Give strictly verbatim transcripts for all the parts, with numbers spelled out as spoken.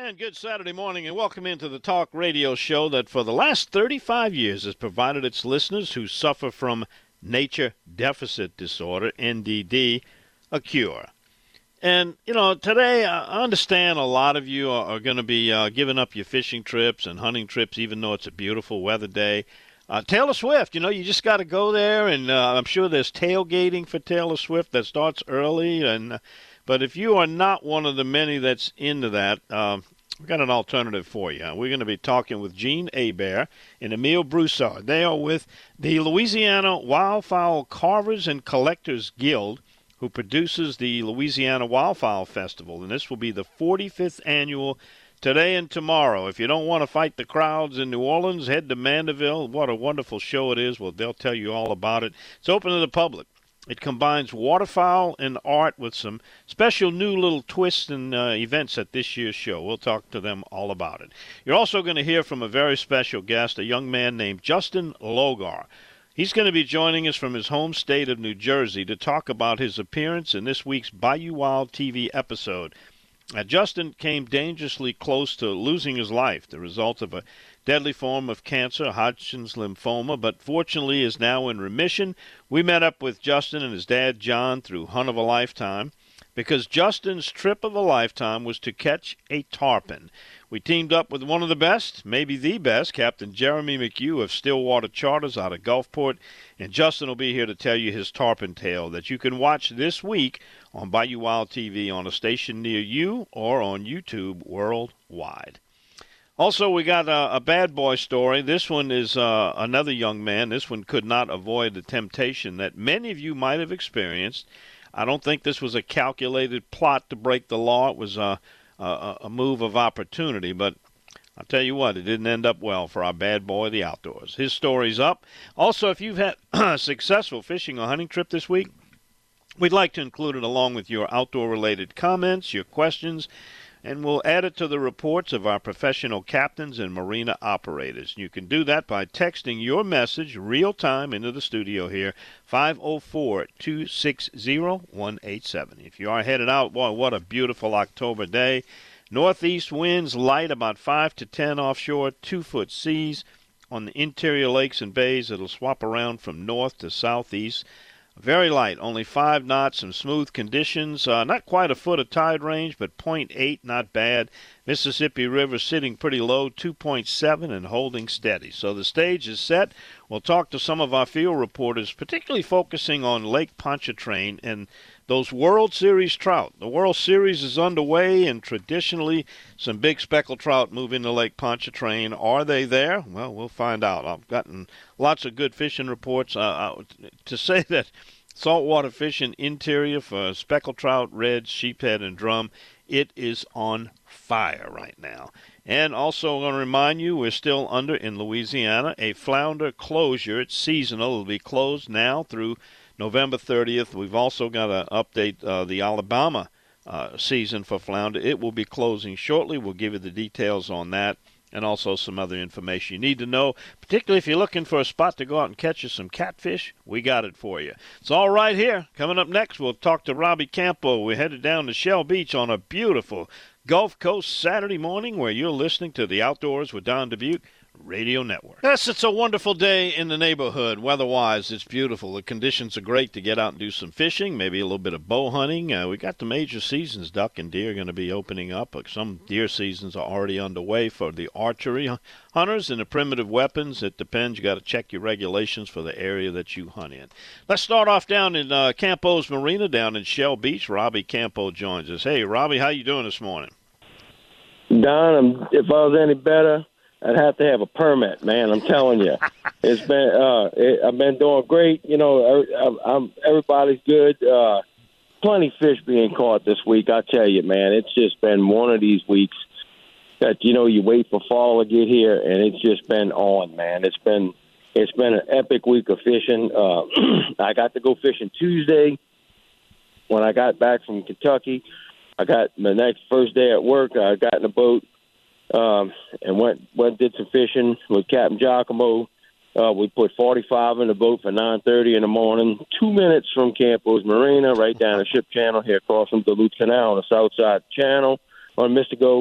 And good Saturday morning, and welcome into the talk radio show that for the last thirty-five years has provided its listeners who suffer from nature deficit disorder, N D D, a cure. And, you know, today I understand a lot of you are, are going to be uh, giving up your fishing trips and hunting trips, even though it's a beautiful weather day. Uh, Taylor Swift, you know, you just got to go there, and uh, I'm sure there's tailgating for Taylor Swift that starts early. And uh, But if you are not one of the many that's into that, uh, we've got an alternative for you. We're going to be talking with Gene Hebert and Emile Broussard. They are with the Louisiana Wildfowl Carvers and Collectors Guild, who produces the Louisiana Wildfowl Festival, and this will be the forty-fifth annual today and tomorrow. If you don't want to fight the crowds in New Orleans, head to Mandeville. What a wonderful show it is. Well, they'll tell you all about it. It's open to the public. It combines waterfowl and art with some special new little twists and uh, events at this year's show. We'll talk to them all about it. You're also going to hear from a very special guest, a young man named Justin Logar. He's going to be joining us from his home state of New Jersey to talk about his appearance in this week's Bayou Wild T V episode. Now, Justin came dangerously close to losing his life, the result of a deadly form of cancer, Hodgkin's lymphoma, but fortunately is now in remission. We met up with Justin and his dad, John, through Hunt of a Lifetime, because Justin's trip of a lifetime was to catch a tarpon. We teamed up with one of the best, maybe the best, Captain Jeremy McHugh of Stillwater Charters out of Gulfport, and Justin will be here to tell you his tarpon tale that you can watch this week on Bayou Wild T V on a station near you or on YouTube worldwide. Also, we got a, a bad boy story. This one is uh, another young man. This one could not avoid the temptation that many of you might have experienced. I don't think this was a calculated plot to break the law. It was a, a, a move of opportunity, but I'll tell you what, it didn't end up well for our bad boy of the outdoors. His story's up. Also, if you've had a successful fishing or hunting trip this week, we'd like to include it along with your outdoor-related comments, your questions, and we'll add it to the reports of our professional captains and marina operators. You can do that by texting your message real-time into the studio here, five oh four, two six zero, one eight seven. If you are headed out, boy, what a beautiful October day. Northeast winds light, about five to ten offshore, two-foot seas. On the interior lakes and bays, it'll swap around from north to southeast. Very light, only five knots, some smooth conditions. Uh, not quite a foot of tide range, but point eight, not bad. Mississippi River sitting pretty low, two point seven, and holding steady. So the stage is set. We'll talk to some of our field reporters, particularly focusing on Lake Pontchartrain and those World Series trout. The World Series is underway, and traditionally some big speckled trout move into Lake Pontchartrain. Are they there? Well, we'll find out. I've gotten lots of good fishing reports. Uh, to say that saltwater fishing interior for speckled trout, reds, sheephead, and drum, it is on fire right now. And also I'm going to remind you, we're still under, in Louisiana, a flounder closure. It's seasonal. It'll be closed now through November thirtieth. We've also got to update uh, the Alabama uh, season for flounder. It will be closing shortly. We'll give you the details on that and also some other information you need to know, particularly if you're looking for a spot to go out and catch you some catfish. We got it for you. It's all right here. Coming up next, we'll talk to Robbie Campo. We're headed down to Shell Beach on a beautiful Gulf Coast Saturday morning where you're listening to the Outdoors with Don Dubuque Radio Network. Yes, it's a wonderful day in the neighborhood. Weather-wise, it's beautiful. The conditions are great to get out and do some fishing, maybe a little bit of bow hunting. Uh, we got the major seasons. Duck and deer are going to be opening up. Some deer seasons are already underway for the archery hunters and the primitive weapons. It depends. You got to check your regulations for the area that you hunt in. Let's start off down in uh, Campo's Marina down in Shell Beach. Robbie Campo joins us. Hey, Robbie, how you doing this morning? Don, I'm, if I was any better, I'd have to have a permit, man. I'm telling you, it's been. Uh, it, I've been doing great. You know, I, I'm, everybody's good. Uh, plenty fish being caught this week. I tell you, man, it's just been one of these weeks that you know you wait for fall to get here, and it's just been on, man. It's been it's been an epic week of fishing. Uh, I got to go fishing Tuesday when I got back from Kentucky. I got my next first day at work. I got in a boat. Um, and went went did some fishing with Captain Giacomo. Uh, we put forty-five in the boat for nine thirty in the morning, two minutes from Campo's Marina, right down the ship channel here across from Duluth Canal on the south side channel on Mystico.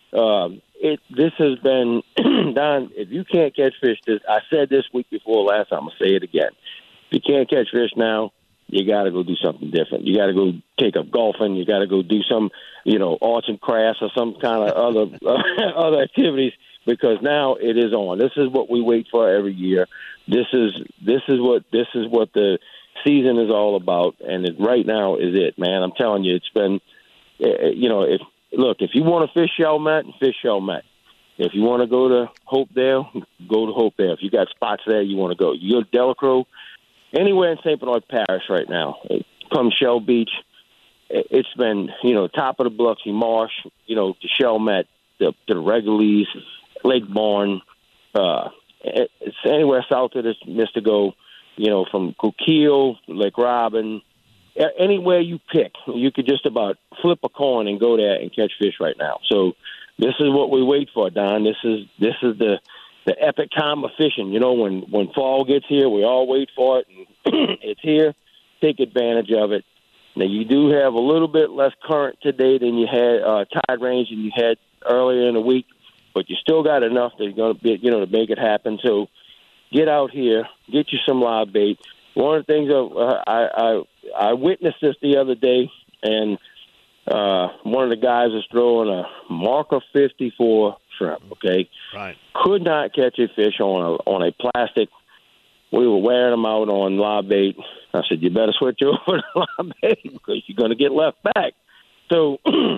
Um, it this has been Don. If you can't catch fish, this I said this week before last. I'm gonna say it again. If you can't catch fish now, you got to go do something different. You got to go take up golfing. You got to go do some, you know, arts and crafts or some kind of other uh, other activities, because now it is on. This is what we wait for every year. This is this is what this is what the season is all about, and it, right now is it, man. I'm telling you, it's been, you know, if look, if you want to fish Chalmette, fish Chalmette. If you want to go to Hopedale, go to Hopedale. If you got spots there, you want to go. You go to Delacroix. Anywhere in Saint Bernard Parish right now, come Shell Beach, it's been, you know, top of the Biloxi Marsh, you know, to Chalmette, to, to the Regalies, Lake Bourne, uh, it's anywhere south of this Mystico, you know, from Coquille, Lake Robin, anywhere you pick, you could just about flip a coin and go there and catch fish right now. So this is what we wait for, Don. This is this is the the epic time of fishing. You know, when, when fall gets here, we all wait for it, and it's here. Take advantage of it. Now, you do have a little bit less current today than you had, uh, tide range than you had earlier in the week, but you still got enough that's going to be, you know, to make it happen. So get out here, get you some live bait. One of the things uh, I, I I witnessed this the other day, and uh, one of the guys is throwing a Marker fifty-four shrimp. Okay, right. Could not catch a fish on a on a plastic. We were wearing them out on live bait. I said, you better switch over to live bait because you're going to get left back. So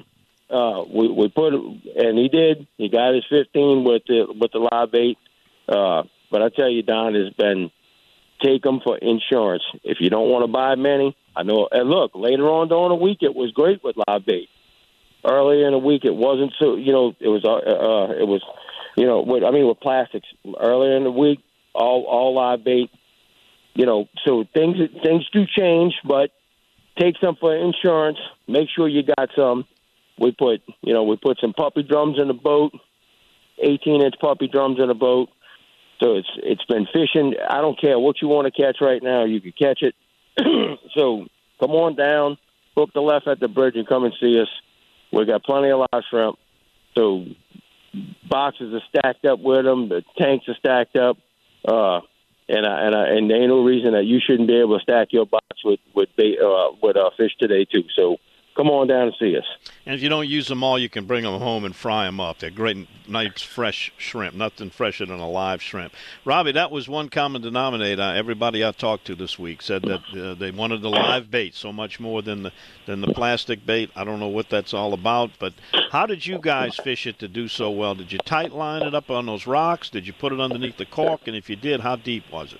uh, we we put, and he did. He got his fifteen with the with the live bait. Uh, but I tell you, Don, has been take them for insurance. If you don't want to buy many, I know. And look, later on during the week, it was great with live bait. Earlier in the week, it wasn't so. You know, it was. Uh, uh, it was. You know, with, I mean, with plastics. Earlier in the week, all all live bait. You know, so things things do change, but take some for insurance. Make sure you got some. We put, you know, we put some puppy drums in the boat, eighteen inch puppy drums in the boat. So it's it's been fishing. I don't care what you want to catch right now. You can catch it. So come on down, hook the left at the bridge, and come and see us. We got plenty of live shrimp. So boxes are stacked up with them. The tanks are stacked up. Uh, and I, and I, and there ain't no reason that you shouldn't be able to stack your box with with bait, uh, with uh, fish today too. So come on down and see us. And if you don't use them all, you can bring them home and fry them up. They're great, nice, fresh shrimp. Nothing fresher than a live shrimp. Robbie, that was one common denominator. Everybody I talked to this week said that uh, they wanted the live bait so much more than the, than the plastic bait. I don't know what that's all about, but how did you guys fish it to do so well? Did you tight line it up on those rocks? Did you put it underneath the cork? And if you did, how deep was it?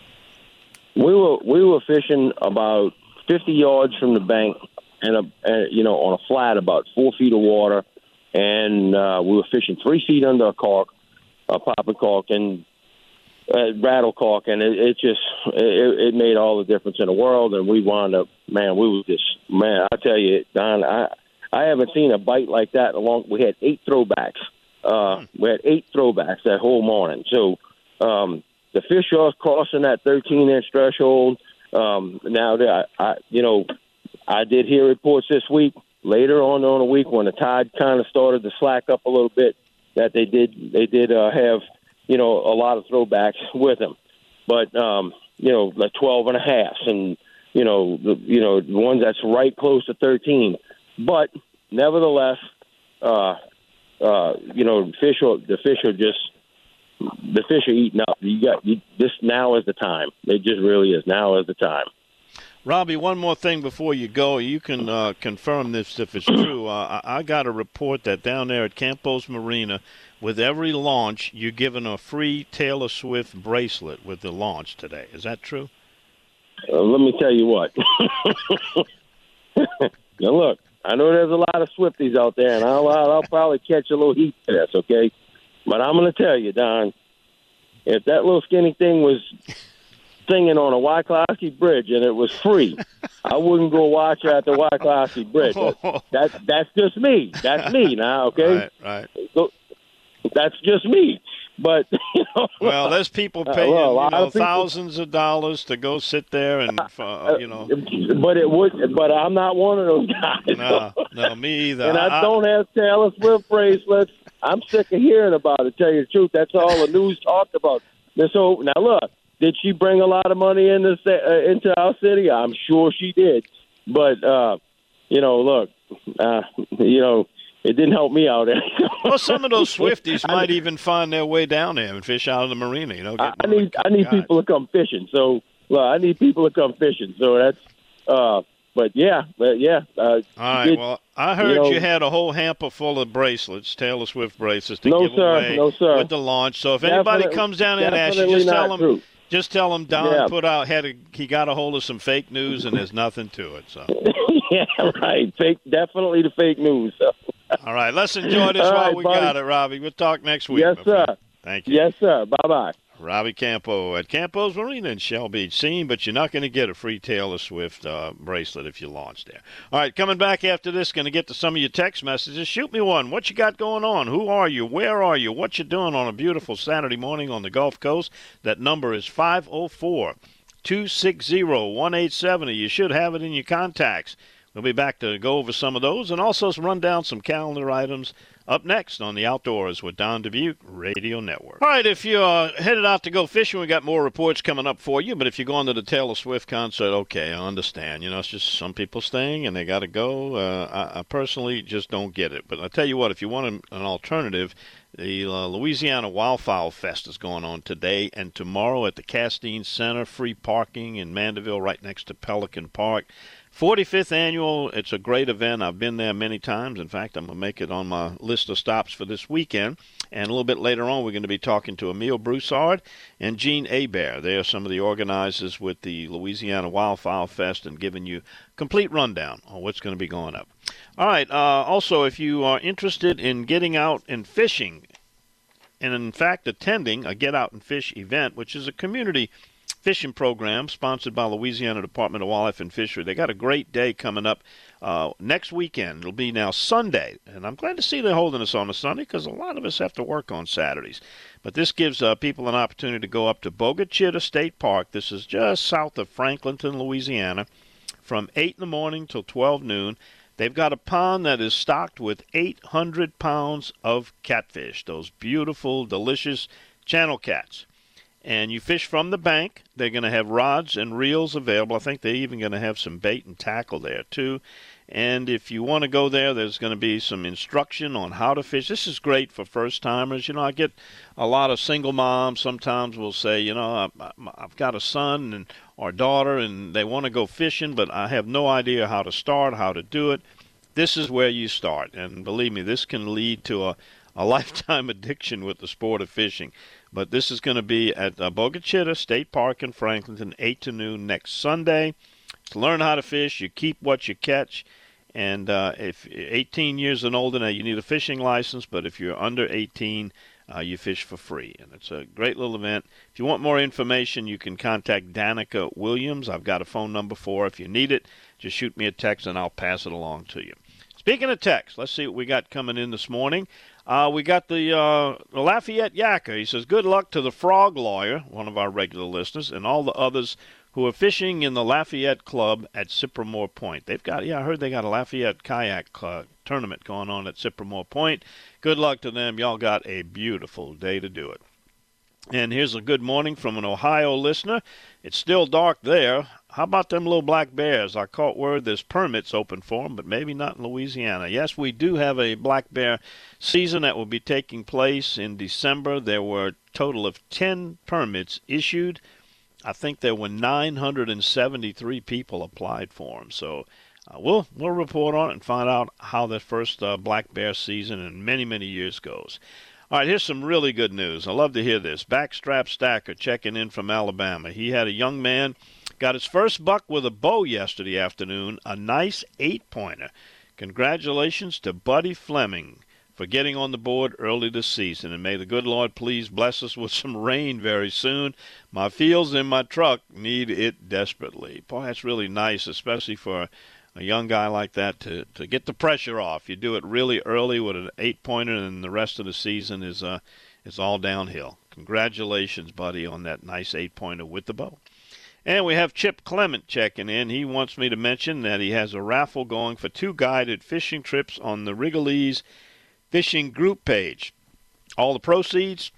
We were we were fishing about fifty yards from the bank. And, a, and, you know, on a flat, about four feet of water, and uh, we were fishing three feet under a cork, a popping cork, and uh, rattle cork, and it, it just it, it made all the difference in the world. And we wound up, man, we was just, man, I tell you, Don, I I haven't seen a bite like that in a long. We had eight throwbacks. Uh, we had eight throwbacks that whole morning. So um, the fish are crossing that thirteen inch threshold. Um, now, I, I, you know. I did hear reports this week, later on on the week, when the tide kind of started to slack up a little bit, that they did they did uh, have, you know, a lot of throwbacks with them. But, um, you know, like twelve and a half, and, you know, the, you know, the ones that's right close to thirteen. But nevertheless, uh, uh, you know, the fish are, the fish are just, the fish are eating up. You got you, this now is the time. It just really is. Now is the time. Robbie, one more thing before you go. You can uh, confirm this if it's true. Uh, I, I got a report that down there at Campos Marina, with every launch, you're given a free Taylor Swift bracelet with the launch today. Is that true? Uh, let me tell you what. Now, look, I know there's a lot of Swifties out there, and I'll, I'll probably catch a little heat for this, okay? But I'm going to tell you, Don, if that little skinny thing was singing on a Wycliffe Bridge and it was free, I wouldn't go watch her at the Wycliffe Bridge. That, that that's just me. That's me now, okay? Right, right. So, that's just me. But you know, well, there's people uh, paying well, a you lot know of people, thousands of dollars to go sit there and uh, uh, you know. but it would. But I'm not one of those guys. No, no, me either. And I, I, don't have Taylor Swift bracelets. I'm sick of hearing about it. Tell you the truth, that's all the news talked about. And so now look, did she bring a lot of money into uh, into our city? I'm sure she did. But uh, you know, look, uh, you know, it didn't help me out. well, some of those Swifties I, might even find their way down there and fish out of the marina. You know, I, I need I need guys. people to come fishing. So well, I need people to come fishing. So that's. Uh, but yeah, but yeah. Uh, All right. did, well, I heard you, know, you had a whole hamper full of bracelets, Taylor Swift bracelets, to no, give sir, away no, sir. with the launch. So if Definitely, anybody comes down there and asks you, just tell them, true. just tell them Don yeah. put out had a, he got a hold of some fake news and there's nothing to it. So. yeah, right. Fake, definitely the fake news. So. All right, let's enjoy this All while right, we buddy. got it, Robbie. We'll talk next week. Yes, sir. Friend. Thank you. Yes, sir. Bye bye. Robbie Campo at Campo's Marina in Shell Beach. Seen, but you're not going to get a free Taylor Swift uh, bracelet if you launch there. All right, coming back after this, going to get to some of your text messages. Shoot me one. What you got going on? Who are you? Where are you? What you doing on a beautiful Saturday morning on the Gulf Coast? That number is five oh four, two six zero, one eight seven zero. You should have it in your contacts. We'll be back to go over some of those and also run down some calendar items up next on the Outdoors with Don Dubuque Radio Network. All right, if you're uh, headed out to go fishing, we got more reports coming up for you. But if you're going to the Taylor Swift concert, okay, I understand. You know, it's just some people staying and they got to go. Uh, I, I personally just don't get it. But I'll tell you what, if you want an, an alternative, the uh, Louisiana Wildfowl Fest is going on today and tomorrow at the Castine Center. Free parking in Mandeville right next to Pelican Park. forty-fifth annual. It's a great event. I've been there many times. In fact, I'm going to make it on my list of stops for this weekend. And a little bit later on, we're going to be talking to Emile Broussard and Gene Hebert. They are some of the organizers with the Louisiana Wildfowl Fest and giving you a complete rundown on what's going to be going up. All right. Uh, also, if you are interested in getting out and fishing, and in fact attending a Get Out and Fish event, which is a community fishing program sponsored by Louisiana Department of Wildlife and Fishery. They got a great day coming up uh, next weekend. It'll be now Sunday, and I'm glad to see they're holding us on a Sunday because a lot of us have to work on Saturdays. But this gives uh, people an opportunity to go up to Bogue Chitto State Park. This is just south of Franklinton, Louisiana, from eight in the morning till twelve noon. They've got a pond that is stocked with eight hundred pounds of catfish, those beautiful, delicious channel cats. And you fish from the bank. They're going to have rods and reels available. I think they're even going to have some bait and tackle there, too. And if you want to go there, there's going to be some instruction on how to fish. This is great for first-timers. You know, I get a lot of single moms sometimes will say, you know, I've got a son and or daughter, and they want to go fishing, but I have no idea how to start, how to do it. This is where you start. And believe me, this can lead to a, a lifetime addiction with the sport of fishing. But this is going to be at uh, Bogue Chitto State Park in Franklinton, eight to noon next Sunday. To learn how to fish, you keep what you catch. And uh, if eighteen years and older, now you need a fishing license, but if you're under eighteen, uh, you fish for free. And it's a great little event. If you want more information, you can contact Danica Williams. I've got a phone number for her. If you need it, just shoot me a text and I'll pass it along to you. Speaking of text, let's see what we got coming in this morning. Uh, we got the, uh, the Lafayette Yacker. He says, good luck to the Frog Lawyer, one of our regular listeners, and all the others who are fishing in the Lafayette Club at Cypremore Point. They've got, yeah, I heard they got a Lafayette Kayak uh, tournament going on at Cypremore Point. Good luck to them. Y'all got a beautiful day to do it. And here's a good morning from an Ohio listener. It's still dark there. How about them little black bears? I caught word there's permits open for them, but maybe not in Louisiana. Yes, we do have a black bear season that will be taking place in December. There were a total of ten permits issued. I think there were nine hundred seventy-three people applied for them. So uh, we'll we'll report on it and find out how the first uh, black bear season in many, many years goes. All right, here's some really good news. I love to hear this. Backstrap Stacker checking in from Alabama. He had a young man, got his first buck with a bow yesterday afternoon, a nice eight-pointer. Congratulations to Buddy Fleming for getting on the board early this season, and may the good Lord please bless us with some rain very soon. My fields and my truck need it desperately. Boy, that's really nice, especially for a young guy like that to, to get the pressure off. You do it really early with an eight-pointer, and the rest of the season is uh, it's all downhill. Congratulations, buddy, on that nice eight-pointer with the bow. And we have Chip Clement checking in. He wants me to mention that he has a raffle going for two guided fishing trips on the Wrigley's Fishing Group page. All the proceeds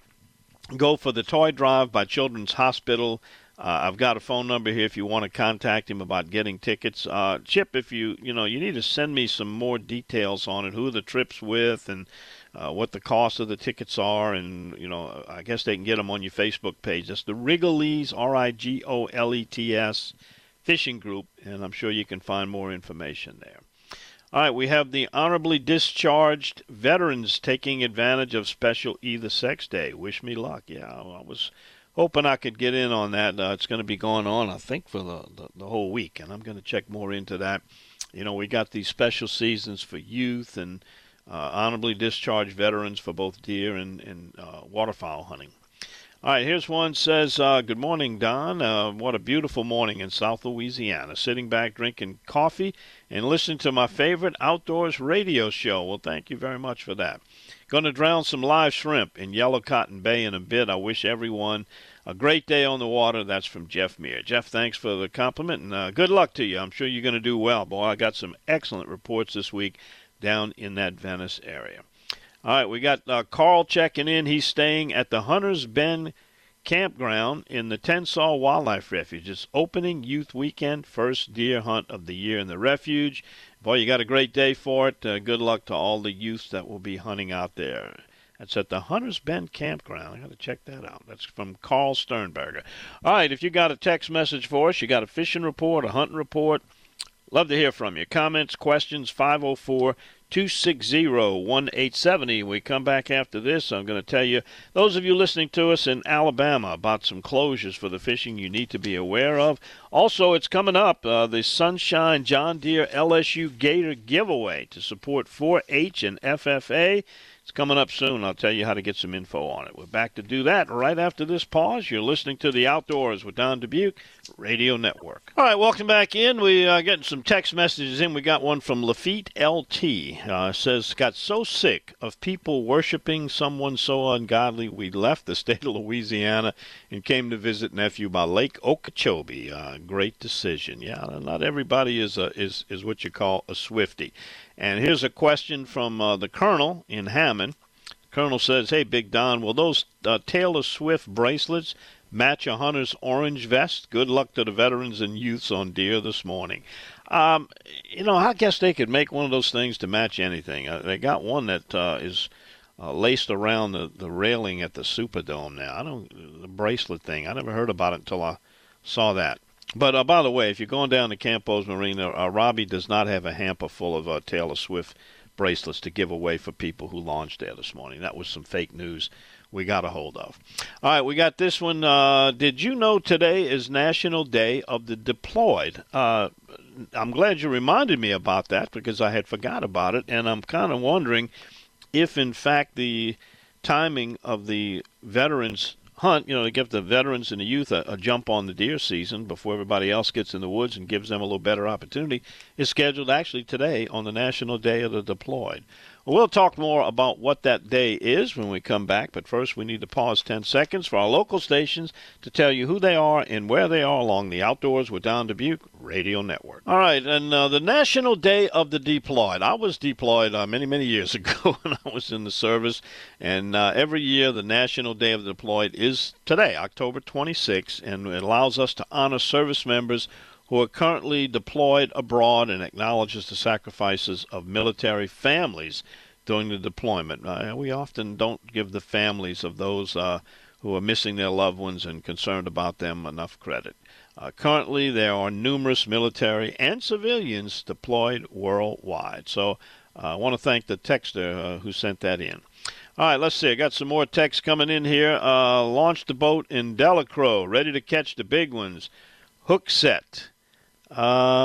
go for the toy drive by Children's Hospital. Uh, I've got a phone number here if you want to contact him about getting tickets. Uh, Chip, if you, you know, you need to send me some more details on it, who the trip's with and uh, what the cost of the tickets are. And, you know, I guess they can get them on your Facebook page. That's the Wrigley's, R I G O L E T S, Fishing Group, and I'm sure you can find more information there. All right, we have the honorably discharged veterans taking advantage of special Either Sex Day. Wish me luck. Yeah, I was hoping I could get in on that. Uh, it's going to be going on, I think, for the, the, the whole week, and I'm going to check more into that. You know, we got these special seasons for youth and uh, honorably discharged veterans for both deer and, and uh, waterfowl hunting. All right, here's one says, uh, good morning, Don. Uh, what a beautiful morning in South Louisiana. Sitting back, drinking coffee, and listening to my favorite outdoors radio show. Well, thank you very much for that. Going to drown some live shrimp in Yellow Cotton Bay in a bit. I wish everyone a great day on the water. That's from Jeff Meir. Jeff, thanks for the compliment, and uh, good luck to you. I'm sure you're going to do well. Boy, I got some excellent reports this week down in that Venice area. All right, we got uh, Carl checking in. He's staying at the Hunters Bend Campground in the Tensas Wildlife Refuge. It's opening youth weekend, first deer hunt of the year in the refuge. Boy, you got a great day for it. Uh, good luck to all the youth that will be hunting out there. That's at the Hunters Bend Campground. I got to check that out. That's from Carl Sternberger. All right, if you got a text message for us, you got a fishing report, a hunting report, love to hear from you. Comments, questions, five oh four, two six zero, one eight seven zero. We come back after this. I'm going to tell you, those of you listening to us in Alabama, about some closures for the fishing you need to be aware of. Also, it's coming up, uh, the Sunshine John Deere L S U Gator giveaway to support four H and F F A. It's coming up soon. I'll tell you how to get some info on it. We're back to do that right after this pause. You're listening to The Outdoors with Don Dubuque Radio Network. All right, welcome back in. We are uh, getting some text messages in. We got one from Lafitte L T. Uh, says, got so sick of people worshiping someone so ungodly, we left the state of Louisiana and came to visit nephew by Lake Okeechobee. Uh, great decision. Yeah, not everybody is, a, is, is what you call a Swiftie. And here's a question from uh, the Colonel in Hammond. The Colonel says, hey, Big Don, will those uh, Taylor Swift bracelets match a hunter's orange vest? Good luck to the veterans and youths on deer this morning. Um, you know, I guess they could make one of those things to match anything. Uh, they got one that uh, is uh, laced around the, the railing at the Superdome now. I don't, the bracelet thing, I never heard about it until I saw that. But, uh, by the way, if you're going down to Campos Marina, uh, Robbie does not have a hamper full of uh, Taylor Swift bracelets to give away for people who launched there this morning. That was some fake news we got a hold of. All right, we got this one. Uh, did you know today is National Day of the Deployed? Uh, I'm glad you reminded me about that because I had forgot about it, and I'm kind of wondering if, in fact, the timing of the veterans hunt, you know, to give the veterans and the youth a, a jump on the deer season before everybody else gets in the woods and gives them a little better opportunity, is scheduled actually today on the National Day of the Deployed. Well, we'll talk more about what that day is when we come back, but first we need to pause ten seconds for our local stations to tell you who they are and where they are along the Outdoors with Don Dubuque Radio Network. All right, and uh, the National Day of the Deployed. I was deployed uh, many, many years ago when I was in the service, and uh, every year the National Day of the Deployed is today, October twenty-sixth, and it allows us to honor service members who are currently deployed abroad and acknowledges the sacrifices of military families during the deployment. Uh, we often don't give the families of those uh, who are missing their loved ones and concerned about them enough credit. Uh, currently, there are numerous military and civilians deployed worldwide. So uh, I want to thank the texter uh, who sent that in. All right, let's see. I got some more texts coming in here. Uh, launched the boat in Delacroix, ready to catch the big ones. Hook set. Uh,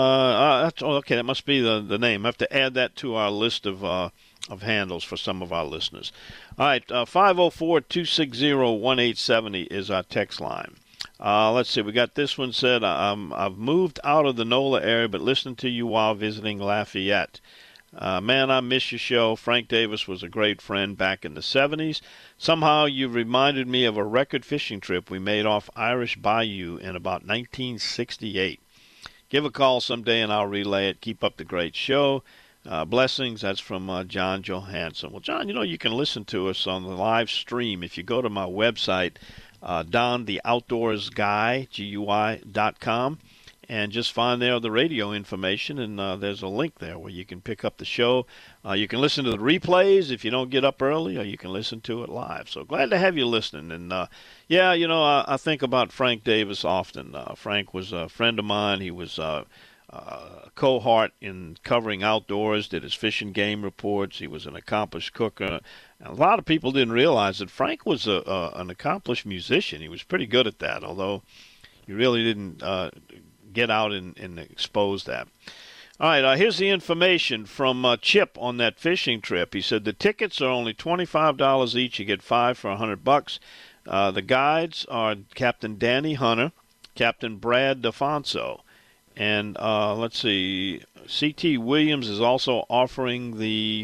uh, that's, oh, okay, that must be the, the name. I have to add that to our list of uh, of handles for some of our listeners. All right, uh, five oh four, two six zero, one eight seven zero is our text line. Uh, let's see, we got this one said, um, I've moved out of the NOLA area, but listened to you while visiting Lafayette. Uh, man, I miss your show. Frank Davis was a great friend back in the seventies. Somehow you reminded me of a record fishing trip we made off Irish Bayou in about nineteen sixty-eight. Give a call someday and I'll relay it. Keep up the great show. Uh, blessings. That's from uh, John Johansson. Well, John, you know, you can listen to us on the live stream if you go to my website, uh, Don the Outdoors Guy, G U I dot com. And just find there the radio information, and uh, there's a link there where you can pick up the show. Uh, you can listen to the replays if you don't get up early, or you can listen to it live. So glad to have you listening. And, uh, yeah, you know, I, I think about Frank Davis often. Uh, Frank was a friend of mine. He was uh, uh, a cohort in covering outdoors, did his fishing game reports. He was an accomplished cooker. A lot of people didn't realize that Frank was a, a, an accomplished musician. He was pretty good at that, although he really didn't uh, – get out and, and expose that. All right, uh, here's the information from uh, Chip on that fishing trip. He said the tickets are only twenty-five dollars each. You get five for one hundred bucks. Uh, the guides are Captain Danny Hunter, Captain Brad DeFonso, and uh, let's see, C T Williams is also offering the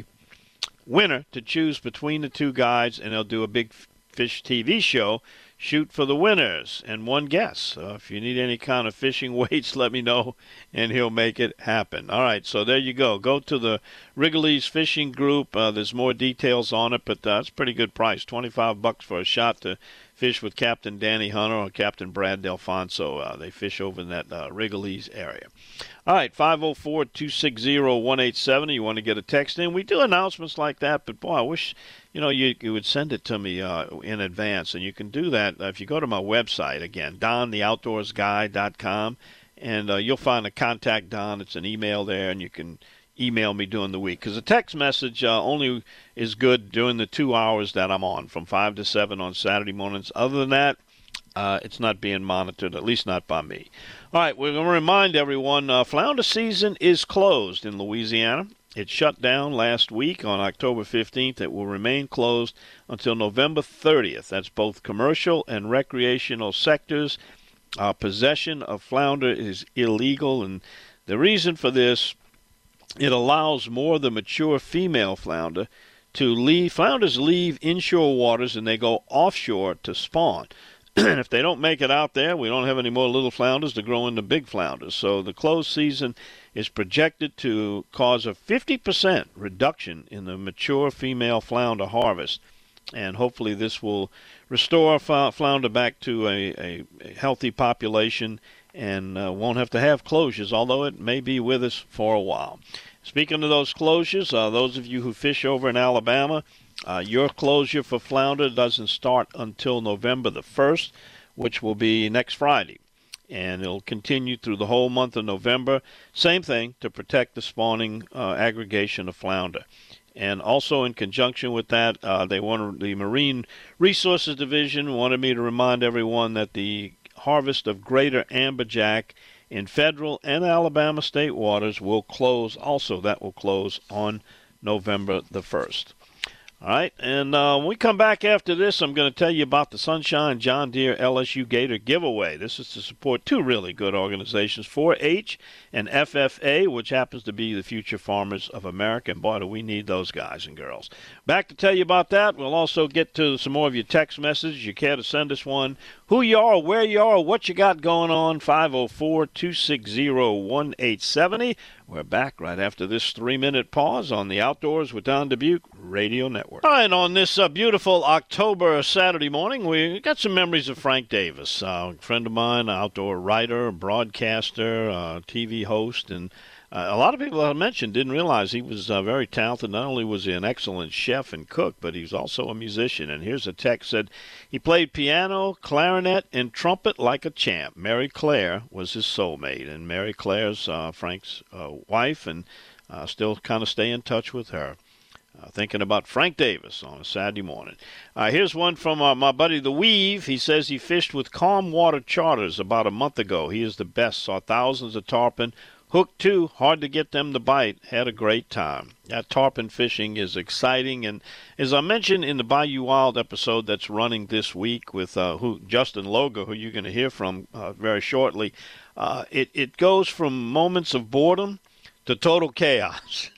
winner to choose between the two guides, and they'll do a big fish T V show. Shoot for the winners and one guess. Uh, if you need any kind of fishing weights, let me know, and he'll make it happen. All right, so there you go. Go to the Wrigley's Fishing Group. Uh, there's more details on it, but uh, it's a pretty good price. twenty-five bucks for a shot to fish with Captain Danny Hunter or Captain Brad Delfonso. Uh, they fish over in that uh, Wrigley's area. All right, five oh four, two six zero, one eight seven zero. You want to get a text in? We do announcements like that, but, boy, I wish, you know, you, you would send it to me uh, in advance. And you can do that uh, if you go to my website, again, don the outdoors guy dot com, and uh, you'll find a Contact Don. It's an email there, and you can email me during the week. Because a text message uh, only is good during the two hours that I'm on, from five to seven on Saturday mornings. Other than that, Uh, it's not being monitored, at least not by me. All right, we're going to remind everyone, uh, flounder season is closed in Louisiana. It shut down last week on October fifteenth. It will remain closed until November thirtieth. That's both commercial and recreational sectors. Uh, possession of flounder is illegal, and the reason for this, it allows more of the mature female flounder to leave. Flounders leave inshore waters and they go offshore to spawn. And if they don't make it out there, we don't have any more little flounders to grow into big flounders. So the closed season is projected to cause a fifty percent reduction in the mature female flounder harvest. And hopefully this will restore flounder back to a, a, a healthy population and uh, won't have to have closures, although it may be with us for a while. Speaking of those closures, uh, those of you who fish over in Alabama, Uh, your closure for flounder doesn't start until November the first, which will be next Friday. And it'll continue through the whole month of November. Same thing, to protect the spawning uh, aggregation of flounder. And also in conjunction with that, uh, they wanted, the Marine Resources Division wanted me to remind everyone that the harvest of greater amberjack in federal and Alabama state waters will close also. That will close on November the first. All right, and uh, when we come back after this, I'm going to tell you about the Sunshine John Deere L S U Gator giveaway. This is to support two really good organizations, four H and F F A, which happens to be the future farmers of America. And boy, do we need those guys and girls. Back to tell you about that. We'll also get to some more of your text messages. You care to send us one, who you are, where you are, what you got going on, five oh four, two six zero, one eight seven zero. We're back right after this three-minute pause on the Outdoors with Don Dubuque Radio Network. All right, on this uh, beautiful October Saturday morning, we got some memories of Frank Davis, uh, a friend of mine, outdoor writer, broadcaster, uh, T V host, and uh, a lot of people I mentioned didn't realize he was uh, very talented. Not only was he an excellent chef and cook, but he was also a musician. And here's a text said he played piano, clarinet, and trumpet like a champ. Mary Claire was his soulmate, and Mary Claire's uh, Frank's uh, wife, and uh, still kind of stay in touch with her. Uh, thinking about Frank Davis on a Saturday morning. Uh, here's one from uh, my buddy The Weave. He says he fished with Calm Water Charters about a month ago. He is the best. Saw thousands of tarpon. Hooked too. Hard to get them to bite. Had a great time. That tarpon fishing is exciting. And as I mentioned in the Bayou Wild episode that's running this week with uh, who Justin Loga, who you're going to hear from uh, very shortly, uh, it, it goes from moments of boredom to total chaos.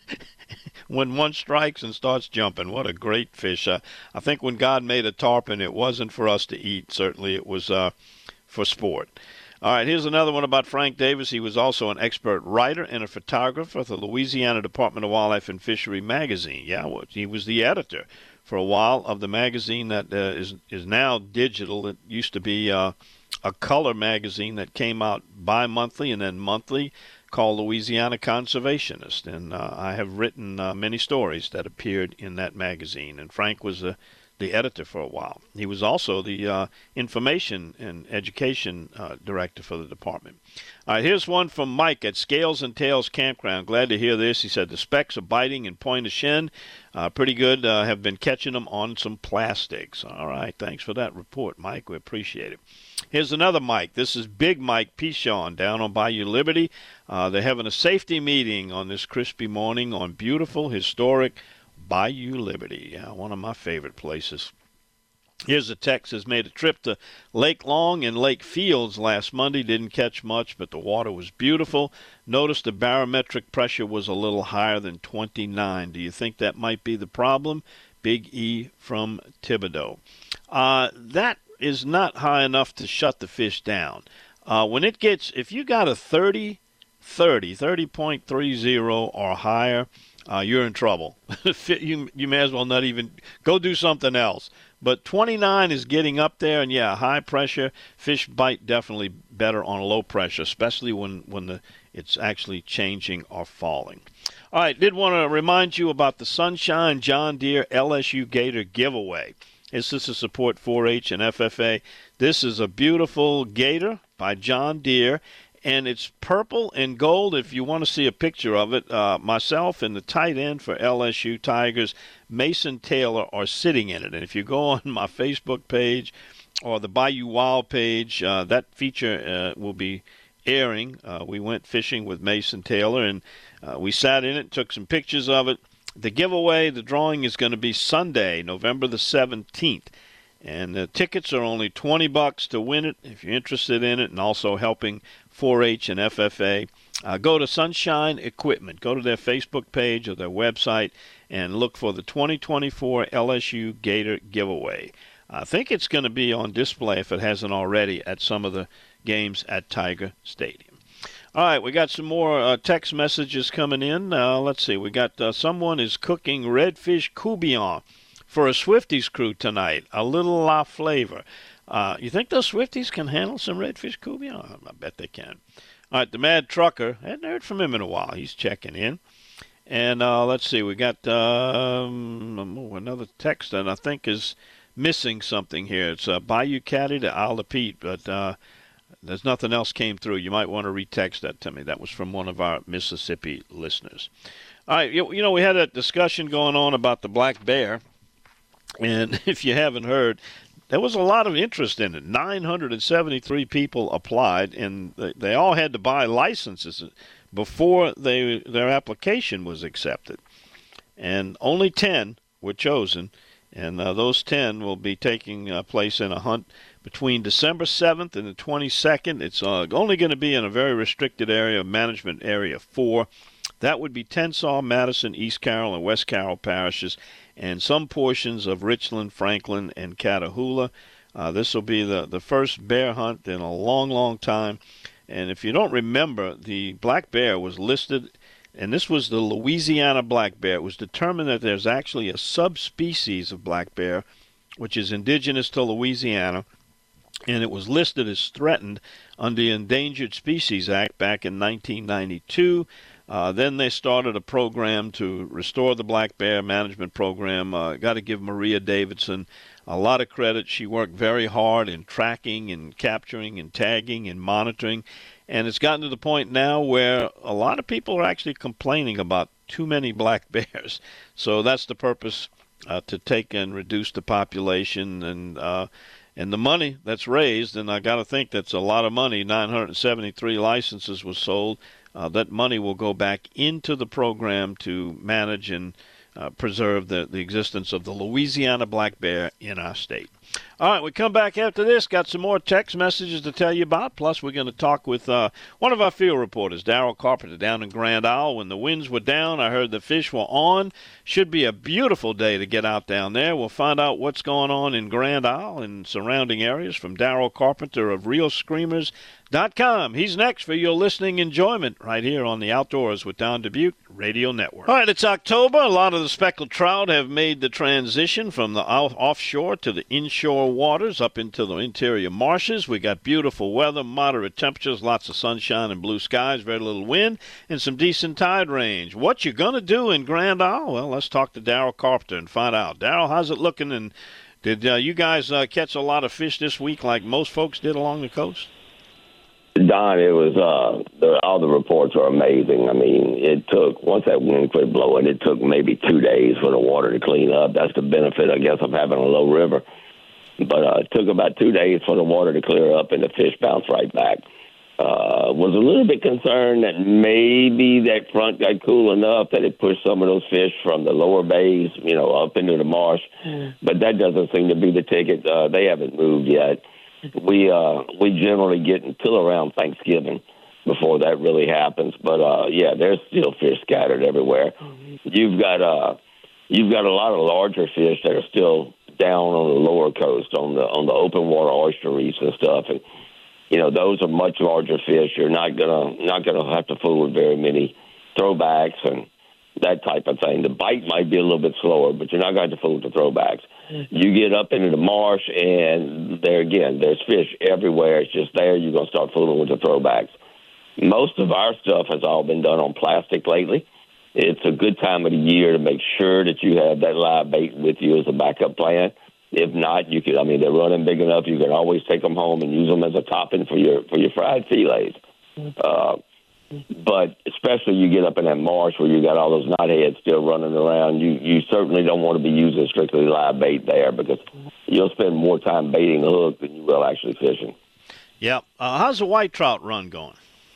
when one strikes and starts jumping. What a great fish. Uh, I think when God made a tarpon, it wasn't for us to eat. Certainly it was uh, for sport. All right, here's another one about Frank Davis. He was also an expert writer and a photographer for the Louisiana Department of Wildlife and Fishery magazine. Yeah, well, he was the editor for a while of the magazine that uh, is is now digital. It used to be uh, a color magazine that came out bi-monthly and then monthly, called Louisiana Conservationist. And uh, I have written uh, many stories that appeared in that magazine. And Frank was uh, the editor for a while. He was also the uh, information and education uh, director for the department. All right, here's one from Mike at Scales and Tails Campground. Glad to hear this. He said the specks are biting in Pointe du Chien. Uh, pretty good. Uh, have been catching them on some plastics. All right, thanks for that report, Mike. We appreciate it. Here's another Mike. This is Big Mike Pichon down on Bayou Liberty. Uh, they're having a safety meeting on this crispy morning on beautiful, historic Bayou Liberty. Yeah, one of my favorite places. Here's a text. Has made a trip to Lake Long and Lake Fields last Monday. Didn't catch much, but the water was beautiful. Noticed the barometric pressure was a little higher than twenty-nine. Do you think that might be the problem? Big E from Thibodaux. Uh, that is not high enough to shut the fish down. Uh, when it gets, if you got a thirty, thirty, thirty point three zero or higher, uh, you're in trouble. you, you may as well not even go do something else. But twenty-nine is getting up there, and yeah, high pressure, fish bite definitely better on low pressure, especially when, when the it's actually changing or falling. All right, did want to remind you about the Sunshine John Deere L S U Gator giveaway. This is to support four H and F F A. This is a beautiful gator by John Deere, and it's purple and gold. If you want to see a picture of it, uh, myself and the tight end for L S U Tigers, Mason Taylor, are sitting in it. And if you go on my Facebook page or the Bayou Wild page, uh, that feature uh, will be airing. Uh, we went fishing with Mason Taylor, and uh, we sat in it, took some pictures of it. The giveaway, the drawing is going to be Sunday, November the seventeenth. And the tickets are only twenty bucks to win it if you're interested in it, and also helping four H and F F A. Uh, go to Sunshine Equipment. Go to their Facebook page or their website and look for the twenty twenty-four L S U Gator giveaway. I think it's going to be on display, if it hasn't already, at some of the games at Tiger Stadium. All right, we got some more uh, text messages coming in. Uh, let's see. We got uh, someone is cooking redfish coubillon for a Swifties crew tonight. A little la flavor. Uh, you think those Swifties can handle some redfish coubillon? I bet they can. All right, the Mad Trucker. I hadn't heard from him in a while. He's checking in. And uh, let's see. We got um, oh, another text that I think is missing something here. It's uh, Bayou Caddy to Isle of Pete, but uh, there's nothing else came through. You might want to retext that to me. That was from one of our Mississippi listeners. All right, you, you know, we had a discussion going on about the black bear, and if you haven't heard, there was a lot of interest in it. nine hundred seventy-three people applied, and they, they all had to buy licenses before they their application was accepted. And only ten were chosen, and uh, those ten will be taking uh, place in a hunt between December seventh and the twenty-second. It's uh, only going to be in a very restricted area, management area four. That would be Tensas, Madison, East Carroll, and West Carroll parishes, and some portions of Richland, Franklin, and Catahoula. Uh, this will be the, the first bear hunt in a long, long time. And if you don't remember, the black bear was listed, and this was the Louisiana black bear. It was determined that there's actually a subspecies of black bear, which is indigenous to Louisiana, and it was listed as threatened under the Endangered Species Act back in nineteen ninety-two. Uh, then they started a program to restore the black bear management program. Uh, got to give Maria Davidson a lot of credit. She worked very hard in tracking and capturing and tagging and monitoring. And it's gotten to the point now where a lot of people are actually complaining about too many black bears. So that's the purpose, uh, to take and reduce the population. And uh, and the money that's raised, and I got to think that's a lot of money, nine hundred seventy-three licenses was sold. Uh, that money will go back into the program to manage and uh, preserve the, the existence of the Louisiana black bear in our state. All right, we come back after this. Got some more text messages to tell you about. Plus, we're going to talk with uh, one of our field reporters, Daryl Carpenter, down in Grand Isle. When the winds were down, I heard the fish were on. Should be a beautiful day to get out down there. We'll find out what's going on in Grand Isle and surrounding areas from Daryl Carpenter of Real Screamers dot com. He's next for your listening enjoyment right here on the Outdoors with Don Dubuque Radio Network. All right, it's October. A lot of the speckled trout have made the transition from the off- offshore to the inshore waters up into the interior marshes. We got beautiful weather, moderate temperatures, lots of sunshine and blue skies, very little wind, and some decent tide range. What you going to do in Grand Isle? Well, let's talk to Daryl Carpenter and find out. Daryl, how's it looking? And did uh, you guys uh, catch a lot of fish this week like most folks did along the coast? Don, it was uh, the, all the reports are amazing. I mean, it took once that wind quit blowing, it took maybe two days for the water to clean up. That's the benefit, I guess, of having a low river. But uh, it took about two days for the water to clear up and the fish bounced right back. Uh, was a little bit concerned that maybe that front got cool enough that it pushed some of those fish from the lower bays, you know, up into the marsh. But that doesn't seem to be the ticket. Uh, they haven't moved yet. We uh, we generally get until around Thanksgiving before that really happens. But uh, yeah, there's still fish scattered everywhere. You've got uh, you've got a lot of larger fish that are still down on the lower coast on the on the open water oyster reefs and stuff, and you know those are much larger fish. You're not gonna not gonna have to fool with very many throwbacks and that type of thing. The bite might be a little bit slower, but you're not going to have to fool with the throwbacks. You get up into the marsh, and there again, there's fish everywhere. It's just there. You're going to start fooling with the throwbacks. Most of our stuff has all been done on plastic lately. It's a good time of the year to make sure that you have that live bait with you as a backup plan. If not, you could. I mean, they're running big enough. You can always take them home and use them as a topping for your for your fried fillets. Uh, But especially you get up in that marsh where you got all those knotheads still running around, you, you certainly don't want to be using strictly live bait there because you'll spend more time baiting the hook than you will actually fishing. Yeah. Uh, how's the white trout run going?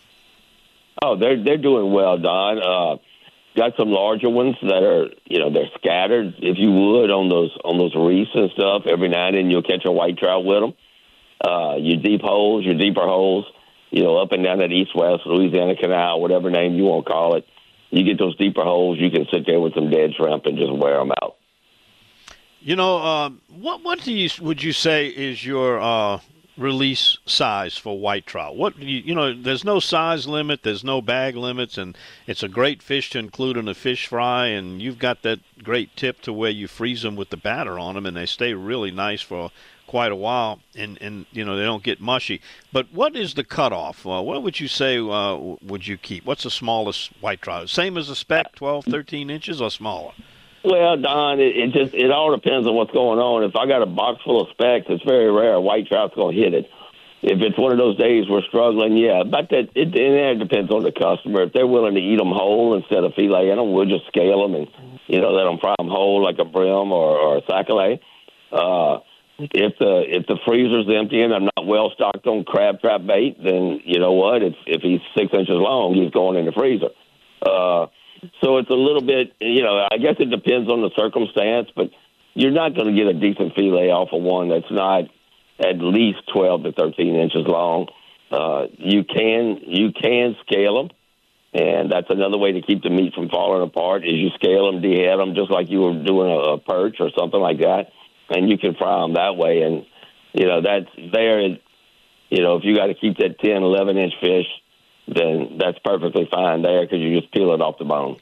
Oh, they're they're doing well, Don. Uh, got some larger ones that are, you know, they're scattered, if you would, on those on those reefs and stuff. Every now and then you'll catch a white trout with them. Uh, your deep holes, your deeper holes. You know, up and down that east-west Louisiana Canal, whatever name you want to call it, you get those deeper holes, you can sit there with some dead shrimp and just wear them out. You know, uh, what what do you would you say is your uh, release size for white trout? What you, you know, there's no size limit, there's no bag limits, and it's a great fish to include in a fish fry. And you've got that great tip to where you freeze them with the batter on them, and they stay really nice for quite a while, and, and you know they don't get mushy. But what is the cutoff? Uh, what would you say uh, would you keep? What's the smallest white trout? Same as a speck, twelve, thirteen inches, or smaller? Well, Don, it, it just it all depends on what's going on. If I got a box full of specks, it's very rare a white trout's going to hit it. If it's one of those days we're struggling, yeah, but that it, it depends on the customer. If they're willing to eat them whole instead of filleting them, we'll just scale them and you know let them fry them whole like a brim or, or a sac-a-lait. Uh, If the if the freezer's empty and I'm not well stocked on crab trap bait, then you know what? If if he's six inches long, he's going in the freezer. Uh, so it's a little bit, you know. I guess it depends on the circumstance, but you're not going to get a decent fillet off of one that's not at least twelve to thirteen inches long. Uh, you can you can scale them, and that's another way to keep the meat from falling apart. Is you scale them, dehead them, just like you were doing a, a perch or something like that. And you can fry them that way. And, you know, that's there. You know, if you got to keep that ten, eleven-inch fish, then that's perfectly fine there because you just peel it off the bone.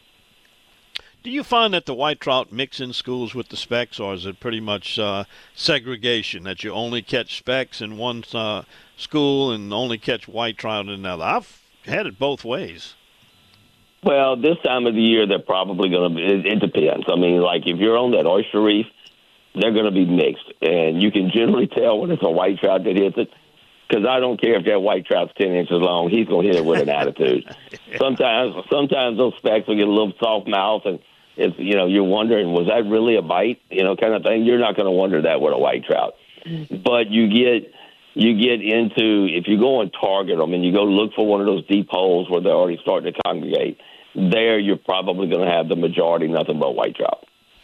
Do you find that the white trout mix in schools with the specks, or is it pretty much uh, segregation, that you only catch specks in one uh, school and only catch white trout in another? I've had it both ways. Well, this time of the year, they're probably going to be, it, it depends. I mean, like if you're on that oyster reef, they're going to be mixed, and you can generally tell when it's a white trout that hits it, because I don't care if that white trout's ten inches long, he's going to hit it with an attitude. yeah. Sometimes sometimes those specks will get a little soft mouth, and it's, you know, you're wondering, was that really a bite, you know, kind of thing. You're not going to wonder that with a white trout. But you get you get into, if you go and target them and you go look for one of those deep holes where they're already starting to congregate, there you're probably going to have the majority nothing but white trout.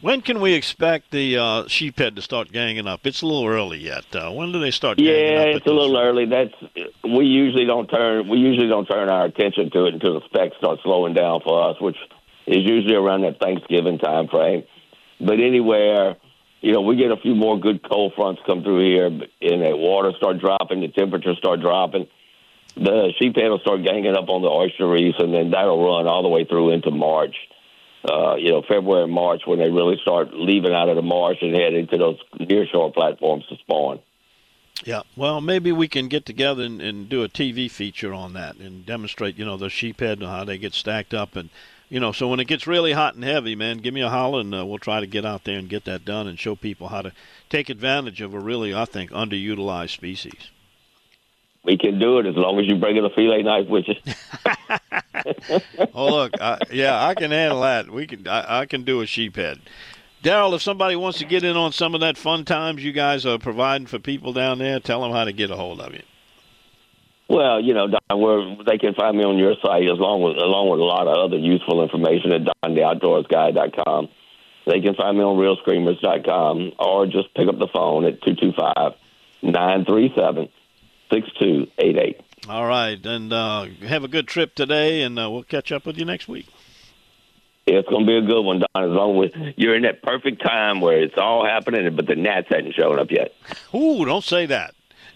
When can we expect the uh, sheephead to start ganging up? It's a little early yet. Uh, when do they start yeah, ganging up? Yeah, it's a little early. That's we usually don't turn we usually don't turn our attention to it until the specs start slowing down for us, which is usually around that Thanksgiving time frame. But anywhere, you know, we get a few more good cold fronts come through here, and the water start dropping, the temperatures start dropping. The sheephead will start ganging up on the oyster reefs, and then that'll run all the way through into March. Uh, you know, February and March, when they really start leaving out of the marsh and head into those nearshore platforms to spawn. Yeah, well, maybe we can get together and, and do a T V feature on that and demonstrate, you know, the sheephead and how they get stacked up. And, you know, so when it gets really hot and heavy, man, give me a holler, and uh, we'll try to get out there and get that done and show people how to take advantage of a really, I think, underutilized species. We can do it as long as you bring in a fillet knife with you. Oh, look, I, yeah, I can handle that. We can, I, I can do a sheephead. Daryl, if somebody wants to get in on some of that fun times you guys are providing for people down there, tell them how to get a hold of you. Well, you know, Don, where they can find me on your site, as long with along with a lot of other useful information at don the outdoors guy dot com. They can find me on real screamers dot com, or just pick up the phone at two two five, nine three seven, six two eight eight. All right, and uh, have a good trip today, and uh, we'll catch up with you next week. Yeah, it's going to be a good one, Don, as long as you're in that perfect time where it's all happening, but the gnats hadn't shown up yet. Ooh, don't say that.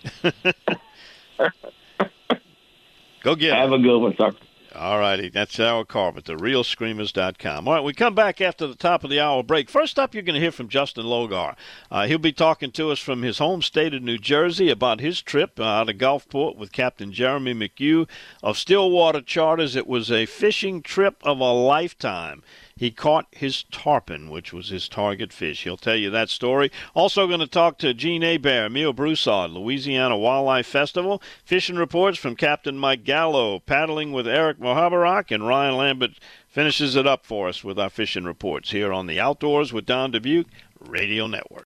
Go get it. Have a good one, sir. All righty, that's Daryl Carpenter, real screamers dot com. All right, we come back after the top of the hour break. First up, you're going to hear from Justin Logar. Uh, he'll be talking to us from his home state of New Jersey about his trip uh, out of Gulfport with Captain Jeremy McHugh of Stillwater Charters. It was a fishing trip of a lifetime. He caught his tarpon, which was his target fish. He'll tell you that story. Also going to talk to Gene Hebert, Emile Broussard, Louisiana Wildlife Festival. Fishing reports from Captain Mike Gallo, paddling with Eric Mohabarak, and Ryan Lambert finishes it up for us with our fishing reports here on the Outdoors with Don Dubuque Radio Network.